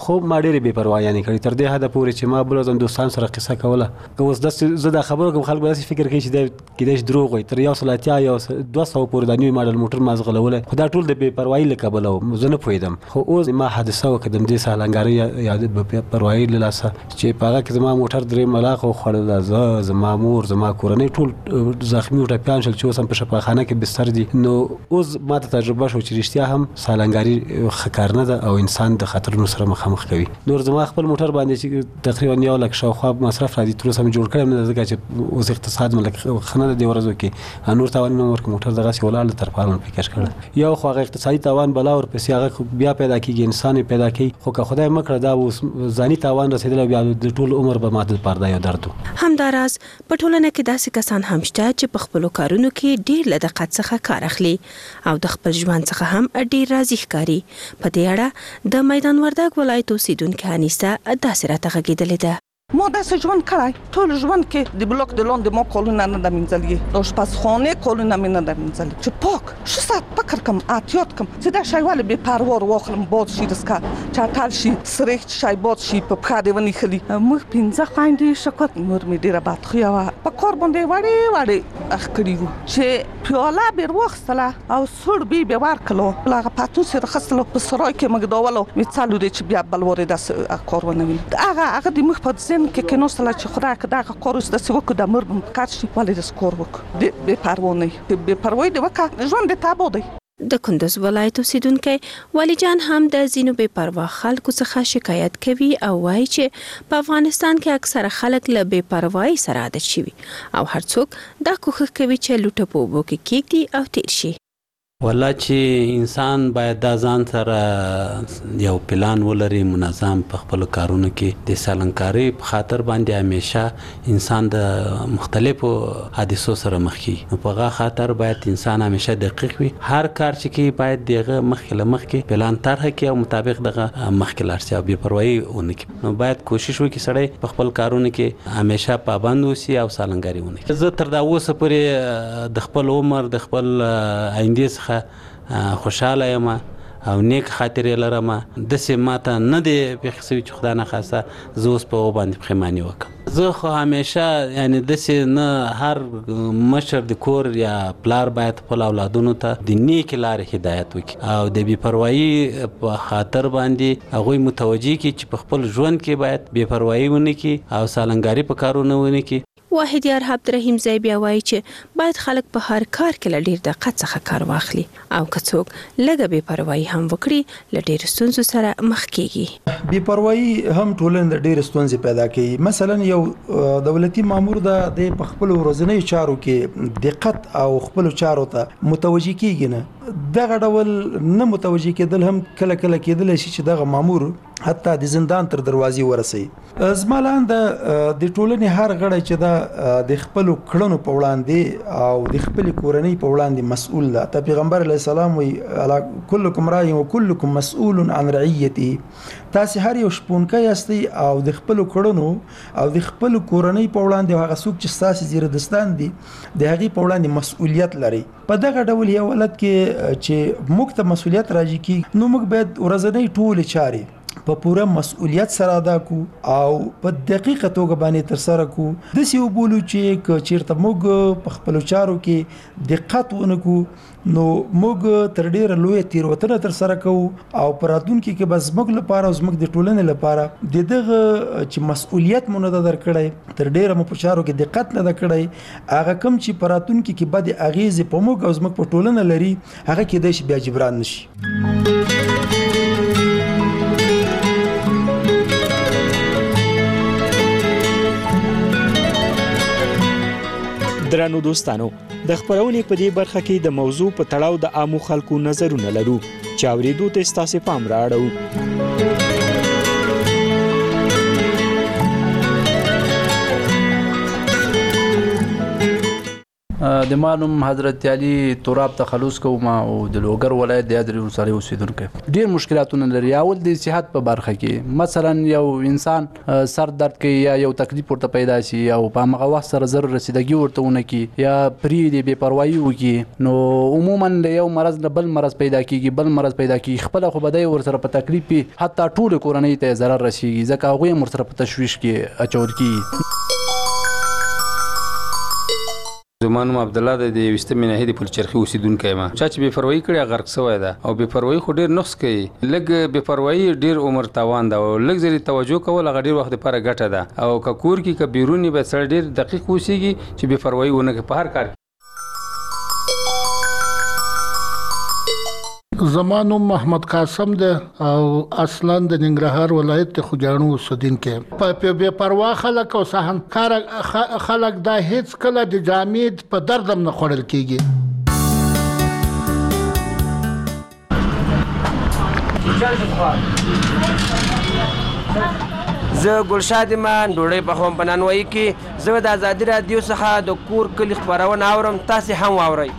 خو ما ډېرې بې پروایانې کړې تر دې حده پورې چې ما بل ورځ دوستان سره قصه کوله که اوس داسې زه دا خبره کوم خلک به داسې فکر کوي چې دا کیدای شي دروغ وایي تر 180 یا 200 پورې دا نوی ماډل موټر ما ځغلولی خو دا ټول د بې پروایي له کبله و زه نه پوهېدم خو اوس ما حادثه وکړه د همدې سالنګارۍ یا د بې پروایي له لاسه چې په هغه کې زما موټر 3 ملاقه وخوړله زه زما مور زما کورنۍ ټول زخمي او ټپیان شول چې اوس هم په شفاخانه کې بستر دي نو اوس ما ته تجربه شو چې رښتیا هم سالنګاري ښه کار نه ده او انسان د خطرونو سره مخامخ کوي نور زما خپل موټر باندې چې تقریبا 1 لک شاوخوا مصرف راځي تر اوسه مې جوړ کړی نه ځکه چې اوس اقتصاد مې لږ ښه نه ده دې ورځو کې نور تاوانونه مې ورکړه موټر دغسې ولاړ تر پاره مې فکر کړی یو خو هغه اقتصادي تاوان بلا ورپسې هغه بیا پیدا کېږي انسان یې پیدا کوي خو که خدای مه کړه دا اوس ځاني تاوان رسېدلی بیا د ټول عمر به ما دلپاره دا یو درد و همداراز په ټولنه کې داسې کسان هم شته چې په خپلو کارونو کې ډېر له دقت څخه کار اخلي او د خپل ژوند څخه هم ډېر راضي ښکاري په دې اړه د میدان وردګ ولایت اوسېدونکې انیسه داسې راته غږېدلې ده ما داسې ژوند کړی ټول ژوند کې د بلاک د لاندې ما کالونه نه ده مینځلي د اشپزخانې کالونه مې نه ده مینځلي چې پاک ښه ساعت فکر کړم احتیاط کړم چې دا شی ولې بې پروا واخلم باد شي دسکه چټل شي سریښت شی باد شي په پښه دې ونیښلي موږ 15 خویندې شکوت مور مې ډېره بدخویه وه په کار باندې وړې وړې اخ کړي وو چې پیاله بېر واخیستله او سوړ بې ورکړلو هغه پتون سې راخیستلو په سرای کې موږ داولو مې څلو دی چې بیا بل وارې داسې کار ونه وینم هغه د موږ په ذهن کې نوستله چې خدای که دغه کار اوس داسې وکړو د مور به مو کار شي ولې داسې کار وکړو بې پروا نه یي بې پروایي دې وکړه ژوند دې تباه دی د کندوز ولایت اوسیدونکی ولی جان هم د ځینو بې پروا خلکو څخه شکایت کوي او وایي چې په افغانستان کې اکثره خلک له بې پروایي سره عادت شوي او هر څوک دا کوښښ کوي چې لوټه په اوبو کې کېږدي او تیر شي والله چې انسان باید دا ځان سره یو پلان ولري منظم په خپل کارونو کې د سالنګکارۍ په خاطر باندې همیشه انسان د مختلفو حادثو سره مخ کیږي نو په هغه خاطر باید انسان همیشه دقیق وي هر کار چې کوي باید دغه مخکې پلان طرح کړي او مطابق دغه مخکې لاړ شي او بې پروایي ونه کړي نو باید کوشش وکړي سړی په خپل کارونو کې همیشه پابند اوسي او سالنګکاري ونه کړي زه تر دا اوسه پورې د خپل عمر د خپل آینده څخه خوشحاله یم او نیک خاطرې لرم داسې ماته نه دی پېښ شوي چې خدای نخواسته زه اوس په هغو باندې پښیماني وکړم زه خو همیشه یعنې داسې نه هر مشر د کور یا پلار باید خپل اولادونو ته د نیکې لارې هدایت وکړي او د بې پروایي په خاطر باندې هغوی متوجه کړي چې په خپل ژوند کې باید بې پروایي ونه کړي او سالنګاري په کارونه ونه کړي واحد یار عبدالرحیم زی بیا وایي چې باید خلک په هر کار کې له ډېر دقت څخه کار واخلي او که څوک لږه بې پروایي هم وکړي له ډېرو ستونزو سره مخ کېږي بې پروایي هم ټولنې د ډېرې ستونزې پیدا کوي مثلا یو دولتي مامور د په خپلو ورځنیو چارو کې دقت او خپلو چارو ته متوجه کېږي نه دغه ډول نه متوجه کېدل هم کله کله کېدلی شي چې دغه مامور حتی د زندان تر دروازې ورسوي زما لاندې د ټولنې هر غړی چې دا د خپلو کړنو په وړاندې او د خپلې کورنۍ په وړاندې مسؤل ده ته پیغمبر علیه السلام وایي کلکم راع وکلکم مسؤول عن رعیته تاسې هر یو شپونکی یاستئ او د خپلو کړنو او د خپلو کورنۍ په وړاندې هغه څوک چې ستاسې زیره دستان دي د هغې په وړاندې مسؤلیت لرئ په دغه ډول یو حالت کې چې موږ ته مسؤلیت راجع کېږي نو موږ باید ورځنۍ ټولې چارې په پوره مسؤلیت سره ادا کو او په دقیقه توګه باندې تر سره کو داسې وبولو چې که چیرته موږ په خپلو چارو کې دقت ونه کو نو موږ تر ډیره لویه تېروتنه تر سره کوو او په راتلونکي کې به زموږ لپاره او زموږ د ټولنې لپاره د دغه چې مسؤلیت مو نه ده درکړی تر ډیره مو په چارو کې دقت نه ده کړی هغه کوم چې په راتلونکي کې بدې اغیزې په موږ او زموږ په ټولنه لري هغه کېدای شي بیا جبران نشي درنو دوستانو د خبرونې په دې برخه کې د موضوع په تړاو د عامو خلکو نظرونه لرو چې اورېدو ته ستاسو پام راړو د ما نوم حضرت علي تراب تخلص کوم او د لوګر ولایت د یادري ولسوالۍ اوسیدونکی. ډېر مشکلاتونه لري. اول د صحت په برخه کې مثلا یو انسان سر درد کوي یا یو تکلیف ورته پیدا شي او په هغه وخت سره زر رسیدګي ورته ونه کی یا پرې د بې پروايي وکړي نو عموما یو مرض نه بل مرض پیدا کیږي خپل خو بدای ورسره په تکلیف حتی ټول کورنۍ ته ضرر رسیږي ځکه هغه هم ورسره په تشویش کې اچول کیږي. زما نوم عبدالله دی د 20 ناحیې د پلچرخي اوسیدونکی یم. چا چې بې پروایي کړې غرق سوی ده او بې پروایي خو ډېر نقص کوي. لږ بې پروایي ډېر عمر تاوان ده او لږ ځلې توجه کول هغه ډېر وخت لپاره ګټه ده او که کور کې که بیرون وي باید سړی ډېر دقیق اوسیږي چې بې پروایي ونه کړي په هر کار کې. زما نوم محمد قاسم دی او اصلا د ننګرهار ولایت د خوجانو اوسیدونکی یم. په بې پروا خلک او سهنکار خلک دا هیڅ کله د جامد په درد هم نه خوړل کیږي. زه ګلشاد ایمان ډوډۍ پخوم په نانوایي کې. زه د ازادي راډیو څخه د کور کلي خپرونه اورم. تاسې هم واورئ.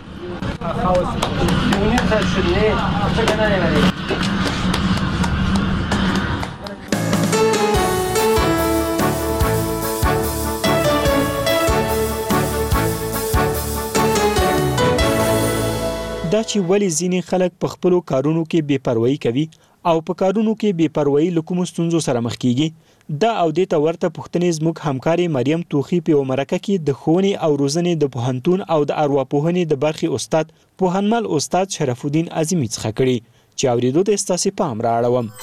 دا چې ولی ځینې خلک په خپلو کارونو کې بې پروایي کوي او په کارونو کې بې پروایي له کومو ستونزو سره مخ کیږي دا او دې ته ورته پوښتنې زموږ همکارې مریم توخي په یوه مرکه کې د ښوونې او روزنې د پوهنتون او د ارواپوهنې د برخې استاد پوهنمل استاد شرف الدین عظیمي څخه کړي چې اورېدو ته ستاسې پام رااړوم.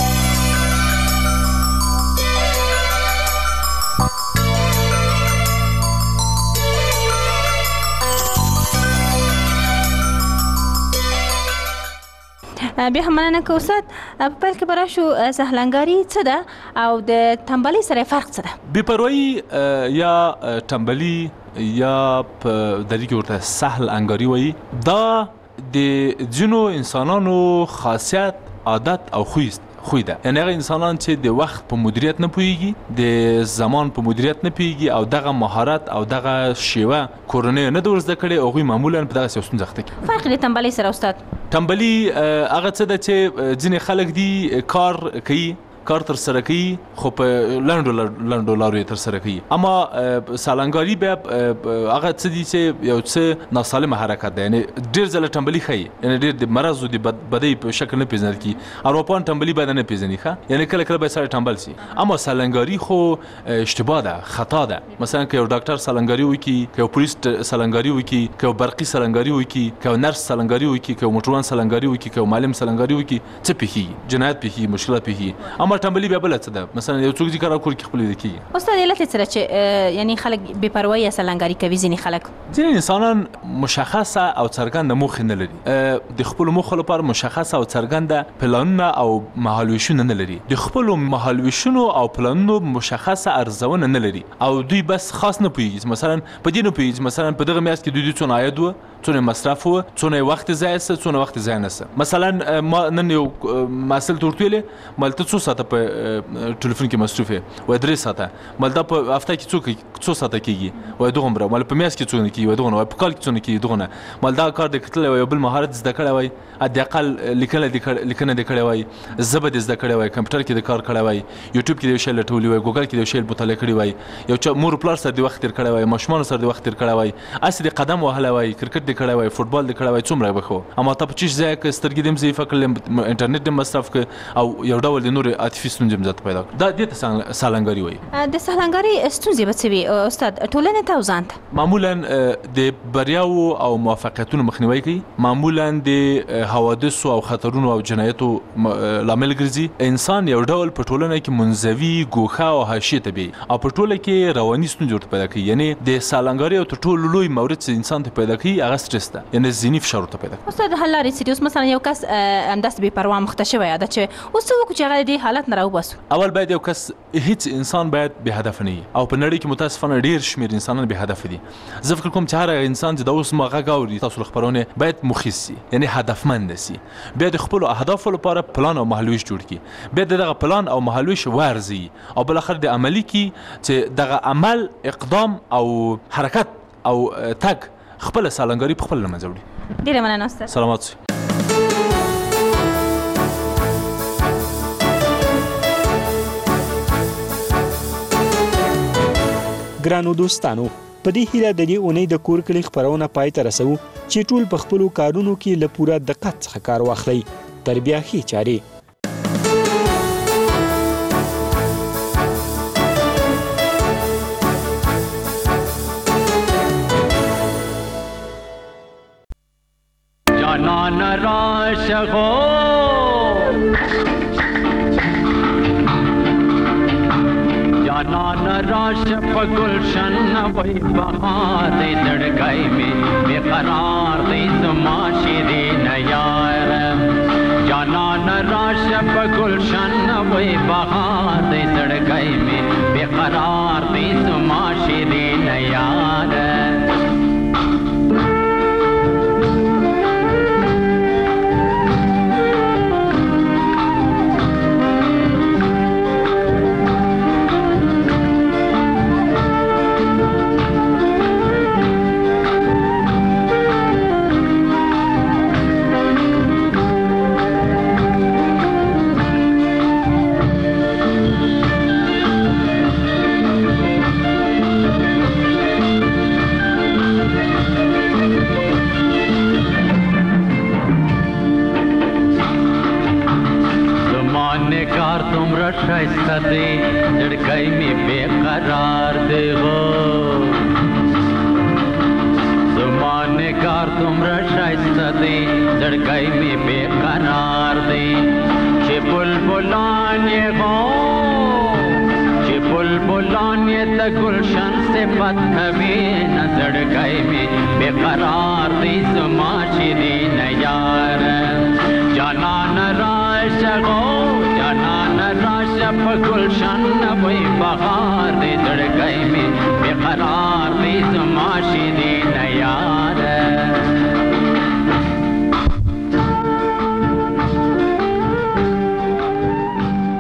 بیا هم مننه که استاد په پیل کې به راشو سهلنګاري څه ده او د تنبلي سره فرق څه ده؟ بې پروایي یا تنبلي یا په دری کې ورته سهل انګاري وایي دا د ځینو انسانانو خاصیت عادت او خوی ده. یعنی هغه انسانان چې د وخت په مدیریت نه پوهیږي د زمان په مدیریت نه پوهیږي او دغه مهارت او دغه شیوه کورنۍ نه د ورزده کړي هغوی معمولا په دغه ستونزه اخته کوي. فرق د تنبلي سره استاد؟ تنبلي هغه څه ده چې ځینې خلک دي کار کوي کار تر سره کوي خو په لنډو لارو تر سره کوي. اما سالنګاري بیا هغه څه دي چې یو څه ناسالمه حرکت ده. یعنی ډېر ځله تنبلي ښیي یعنی ډېر د مرض او د بدۍ په شکل نه پیژندل کیږي. اروپایان تنبلي باید نه پیژني ښه یعنی کله کله باید سړی تنبل شي. اما سالنګاري خو اشتباه ده خطا ده. مثلا که یو ډاکټر سالنګاري وکړي که یو پولیس سالنګاري وکړي که یو برقي سالنګاري وکړي که یو نرس سالنګاري وکړي که یو موټروان سالنګاري وکړي که یو معلم سالنګاري وکړي څه پیښیږي جنایت پیښیږي مشکلات پیښیږي. اما تنبلي بیا بل څه ده مثلا یو څوک چې کار کور کې خپل د کیږي. استاد علت سره چې یعنی خلک بې پروایي یا سالنګاري کوي ځینې خلک ځینې انسانان مشخصه او څرګنده موخه نه لري د خپل موخه لپاره مشخصه او څرګنده پلانونه او مهالویشونه نه لري د خپل مهالویشونو او پلانونو مشخصه ارزونه نه لري او دوی بس خاص نه پوهیږي مثلا په دې نه پوهیږي مثلا په دغه میاشت کې دوی څونه عاید و څونه مصرف و څونه وخت ضایع سه څونه وخت ضایع نه سه. مثلا ما نن یو مسل تورتویلې مالته څو ساعته په ټلیفون کې مصرفه و 3 ساعته مالته په هفته کې څو ساعته کیږي و دوغمره مال په میاشت کې څونه کیږي و دوغونه په کال کې څونه کیږي دوغونه مال دا کار د کتل و بل مهارت زده کړی وای د اقل لیکنه د کړی وای زبد زده کړی وای کمپیوټر کې د کار کړی وای یوټیوب کې د شی لټولې وای ګوګل کې د شی مطالعه کړی وای یو چا مور پلار سره د وخت تیر کړی وای ماشومان سره د وخت تیر کړی وای اسی د قدم وهله وای کرکټ د کړی وای فوتبال د کړی وای څومره بخو اما ته په چیش ځای کې سترګې دم ضعیف کړل انټرنیټ د مصرف ک او یو ډول د نور ارتفیسیل ستونزې پیدا دا د سالنګاري وای. د سالنګاري ستونزې به څه وي استاد ټولنې ته ځان ته معمولا د بریاو او موفقیتونو مخنیوي کوي معمولا د حوادث او خطرونو او جنایتو لامل ګرځي انسان یو ډول په ټولنه کې منزوي ګوښه او حاشیه ته بي او په ټوله کې رواني ستونزې پیدا کوي یعنی د سالنګاري او ټولو لوی مورد چې انسان ته پیدا کوي هغه سټرس ده یعنی ذهني فشار ته پیدا کوي. استاد حل لري چې مثلا یو کس همداس بې پروا مخته شوی دا چې اوس څه چې هغه د حالت نه راوباسو. اول باید یو کس هیڅ انسان باید به هدف نه وي او په نړۍ کې متاسفانه ډیر شمیر انسانان به هدف دي. زه فکر کوم چې هر انسان چې د اوس مغه غاوري تاسو خبرونه باید مخیس شي یعنی هدفمند شي بیا د خپل اهداف لپاره پلان او مهالویش جوړ کړي بیا دغه پلان او مهالویش ورزي او بل اخر د عملی کې چې دغه عمل اقدام او حرکت او تک خپل سالنګاری په خپل لمنځه وړي. ډیره مننه استاد. سلامات اوسئ. ګرانو دوستانو، په دې هیله د دې اونۍ د کور کلی خپرونه پای ته رسوو چې ټول په خپلو کارونو کې له پوره دقت څخه کار واخلئ. تر بیا ښې چارې. جانان راشغو جانان راش په گلشن وای بهار دې دړګای می بیقرار دې زما شیرین یار جانان راش په گلشن وای بهار دې دړګای می بیقرار دې زما شیرین یار शाइस्ता दे लड़काई में बेकरार दे हो ज़माने कार तुमरा शाइस्ता दे लड़काई में बेकरार दे चे बुलबुलान ये हो चे बुलबुलान ये त गुलशन से बात कभी न लड़काई में बेकरार दे ज़मा शिरीन यार जाना न राश गो गुलशन वही बहार दे दड़गई में बेकरार दे ज़मा